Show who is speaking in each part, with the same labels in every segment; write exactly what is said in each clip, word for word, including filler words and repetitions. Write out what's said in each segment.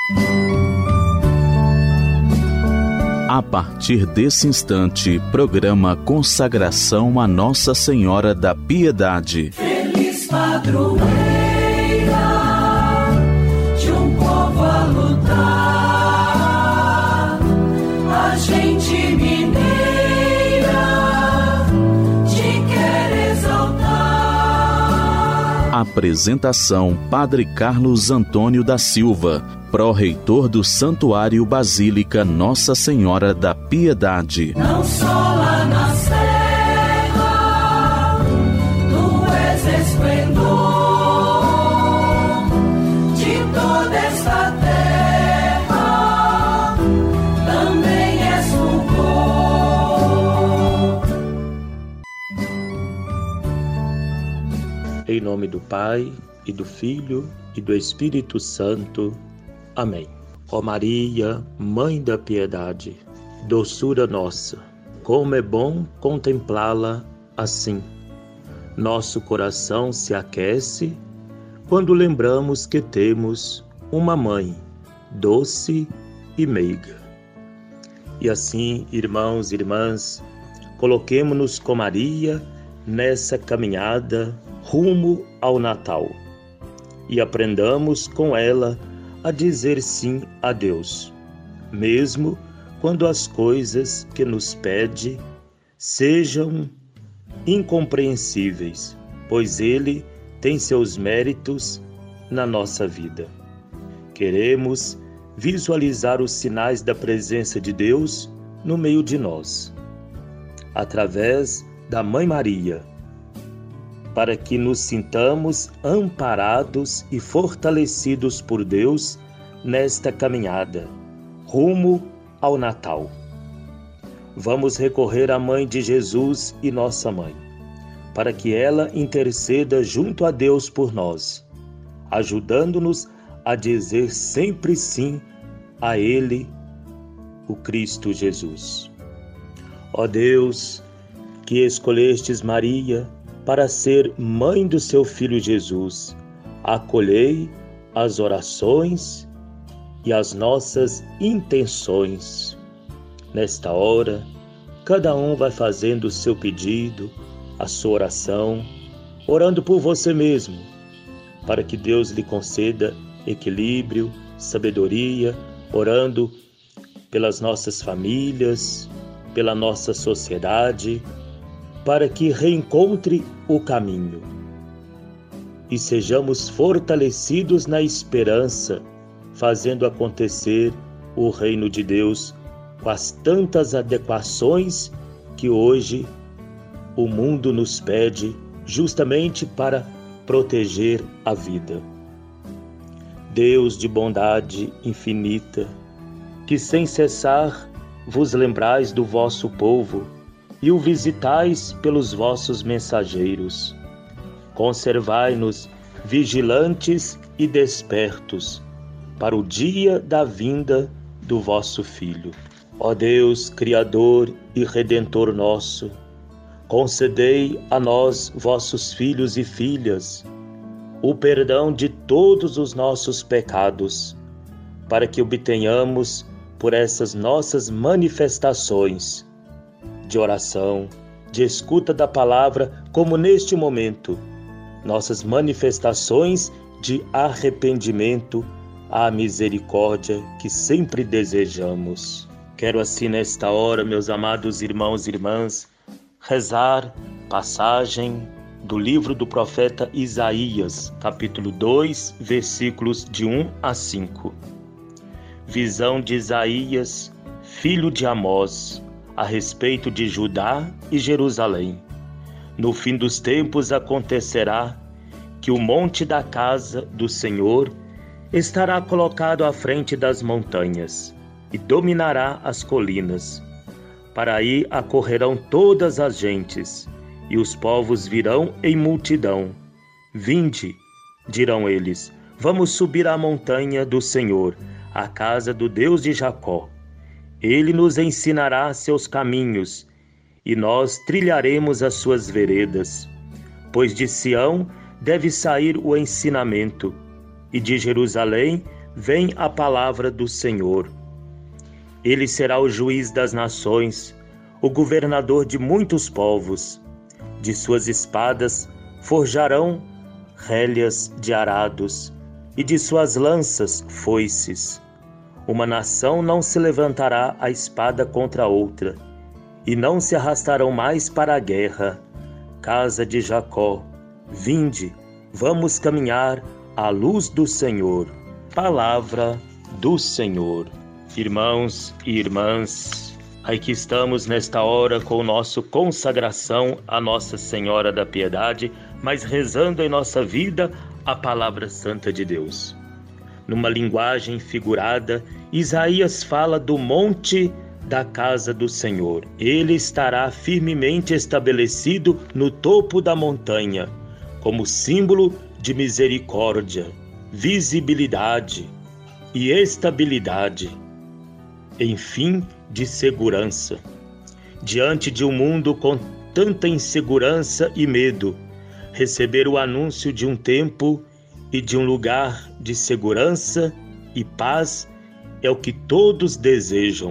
Speaker 1: A partir desse instante, programa Consagração a Nossa Senhora da Piedade.
Speaker 2: Feliz padroeira de um povo a lutar, a gente mineira te quer exaltar.
Speaker 1: Apresentação: Padre Carlos Antônio da Silva, pró-reitor do Santuário Basílica Nossa Senhora da Piedade.
Speaker 2: Não só lá na serra, tu és esplendor de toda esta terra, também és louvor.
Speaker 3: Em nome do Pai, e do Filho, e do Espírito Santo. Amém. Ó Maria, Mãe da Piedade, doçura nossa, como é bom contemplá-la assim. Nosso coração se aquece quando lembramos que temos uma mãe doce e meiga. E assim, irmãos e irmãs, coloquemo-nos com Maria nessa caminhada rumo ao Natal e aprendamos com ela a dizer sim a Deus, mesmo quando as coisas que nos pede sejam incompreensíveis, pois Ele tem seus méritos na nossa vida. Queremos visualizar os sinais da presença de Deus no meio de nós, através da Mãe Maria, para que nos sintamos amparados e fortalecidos por Deus nesta caminhada, rumo ao Natal. Vamos recorrer à Mãe de Jesus e nossa Mãe, para que ela interceda junto a Deus por nós, ajudando-nos a dizer sempre sim a Ele, o Cristo Jesus. Ó Deus, que escolhestes Maria para ser mãe do seu Filho Jesus, acolhei as orações e as nossas intenções. Nesta hora, cada um vai fazendo o seu pedido, a sua oração, orando por você mesmo, para que Deus lhe conceda equilíbrio, sabedoria, orando pelas nossas famílias, pela nossa sociedade, para que reencontre o caminho e sejamos fortalecidos na esperança, fazendo acontecer o reino de Deus com as tantas adequações que hoje o mundo nos pede, justamente para proteger a vida. Deus de bondade infinita, que sem cessar vos lembrais do vosso povo e o visitais pelos vossos mensageiros. Conservai-nos vigilantes e despertos para o dia da vinda do vosso Filho. Ó Deus, Criador e Redentor nosso, concedei a nós, vossos filhos e filhas, o perdão de todos os nossos pecados, para que obtenhamos por essas nossas manifestações de oração, de escuta da palavra, como neste momento, nossas manifestações de arrependimento à misericórdia que sempre desejamos. Quero assim nesta hora, meus amados irmãos e irmãs, rezar passagem do livro do profeta Isaías, capítulo dois, versículos de um a cinco. Visão de Isaías, filho de Amós, a respeito de Judá e Jerusalém. No fim dos tempos acontecerá que o monte da casa do Senhor estará colocado à frente das montanhas e dominará as colinas. Para aí acorrerão todas as gentes, e os povos virão em multidão. Vinde, dirão eles, vamos subir à montanha do Senhor, à casa do Deus de Jacó. Ele nos ensinará seus caminhos, e nós trilharemos as suas veredas. Pois de Sião deve sair o ensinamento, e de Jerusalém vem a palavra do Senhor. Ele será o juiz das nações, o governador de muitos povos. De suas espadas forjarão rélias de arados, e de suas lanças foices. Uma nação não se levantará a espada contra outra, e não se arrastarão mais para a guerra. Casa de Jacó, vinde, vamos caminhar à luz do Senhor. Palavra do Senhor. Irmãos e irmãs, aqui estamos nesta hora com o nosso consagração à Nossa Senhora da Piedade, mas rezando em nossa vida a Palavra Santa de Deus. Numa linguagem figurada, Isaías fala do monte da casa do Senhor. Ele estará firmemente estabelecido no topo da montanha, como símbolo de misericórdia, visibilidade e estabilidade, enfim, de segurança. Diante de um mundo com tanta insegurança e medo, receber o anúncio de um tempo e de um lugar de segurança e paz é o que todos desejam.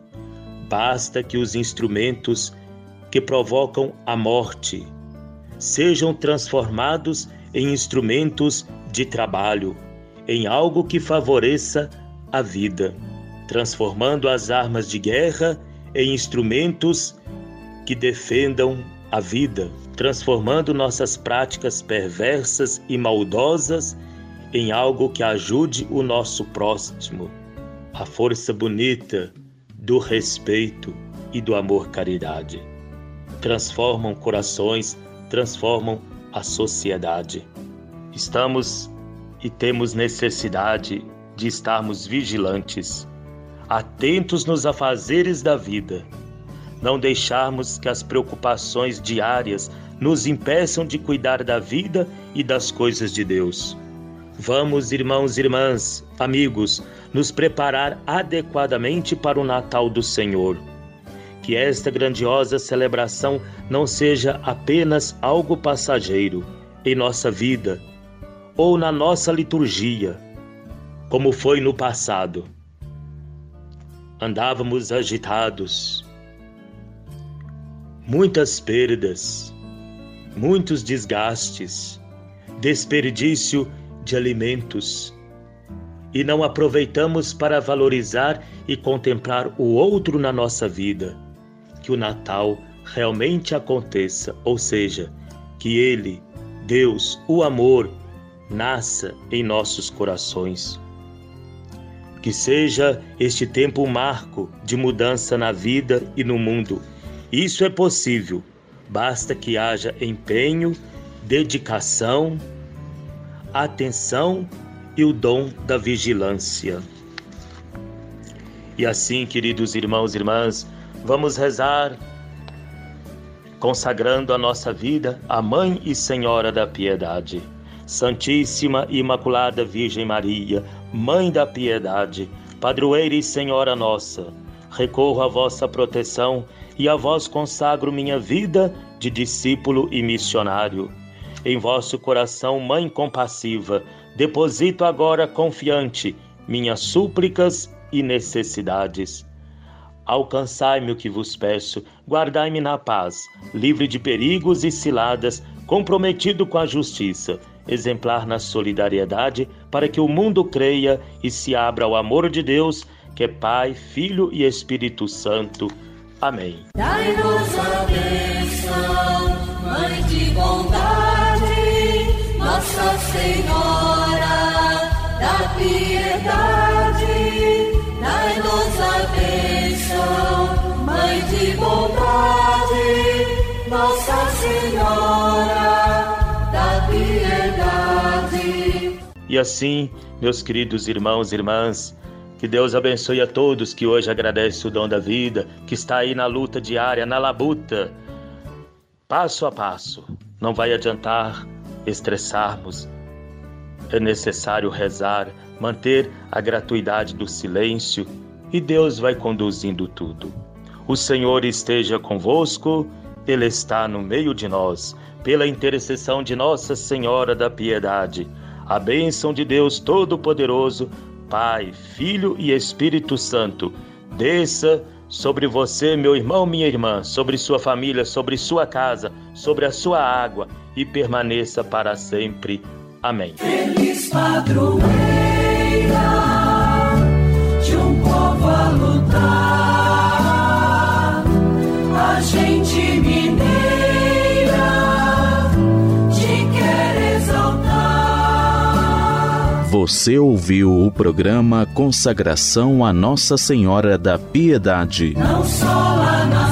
Speaker 3: Basta que os instrumentos que provocam a morte sejam transformados em instrumentos de trabalho, em algo que favoreça a vida, transformando as armas de guerra em instrumentos que defendam a vida, transformando nossas práticas perversas e maldosas em algo que ajude o nosso próximo. A força bonita do respeito e do amor-caridade transformam corações, transformam a sociedade. Estamos e temos necessidade de estarmos vigilantes, atentos nos afazeres da vida, não deixarmos que as preocupações diárias nos impeçam de cuidar da vida e das coisas de Deus. Vamos, irmãos e irmãs, amigos, nos preparar adequadamente para o Natal do Senhor. Que esta grandiosa celebração não seja apenas algo passageiro em nossa vida ou na nossa liturgia, como foi no passado. Andávamos agitados, muitas perdas, muitos desgastes, desperdício de alimentos, e não aproveitamos para valorizar e contemplar o outro na nossa vida. Que o Natal realmente aconteça, ou seja, que Ele, Deus, o amor, nasça em nossos corações. Que seja este tempo um marco de mudança na vida e no mundo. Isso é possível, basta que haja empenho, dedicação, atenção e o dom da vigilância. E assim, queridos irmãos e irmãs, vamos rezar consagrando a nossa vida à Mãe e Senhora da Piedade. Santíssima e Imaculada Virgem Maria, Mãe da Piedade, Padroeira e Senhora nossa, recorro à vossa proteção e a vós consagro minha vida de discípulo e missionário. Em vosso coração, Mãe compassiva, deposito agora confiante minhas súplicas e necessidades. Alcançai-me o que vos peço, guardai-me na paz, livre de perigos e ciladas, comprometido com a justiça, exemplar na solidariedade, para que o mundo creia e se abra ao amor de Deus, que é Pai, Filho e Espírito Santo. Amém.
Speaker 2: Dai-nos a bênção, Mãe de bondade, Nossa Senhora da Piedade. Dai-nos a bênção, Mãe de bondade, Nossa Senhora da Piedade.
Speaker 3: E assim, meus queridos irmãos e irmãs, que Deus abençoe a todos que hoje agradecem o dom da vida, que está aí na luta diária, na labuta, passo a passo. Não vai adiantar estressarmos. É necessário rezar, manter a gratuidade do silêncio e Deus vai conduzindo tudo. O Senhor esteja convosco, Ele está no meio de nós. Pela intercessão de Nossa Senhora da Piedade, a bênção de Deus Todo-Poderoso, Pai, Filho e Espírito Santo, desça sobre você, meu irmão, minha irmã, sobre sua família, sobre sua casa, sobre a sua água e permaneça para sempre. Amém.
Speaker 2: Feliz padroeira de um povo a lutar, a gente mineira te quer exaltar.
Speaker 1: Você ouviu o programa Consagração a Nossa Senhora da Piedade.
Speaker 2: Não só lá na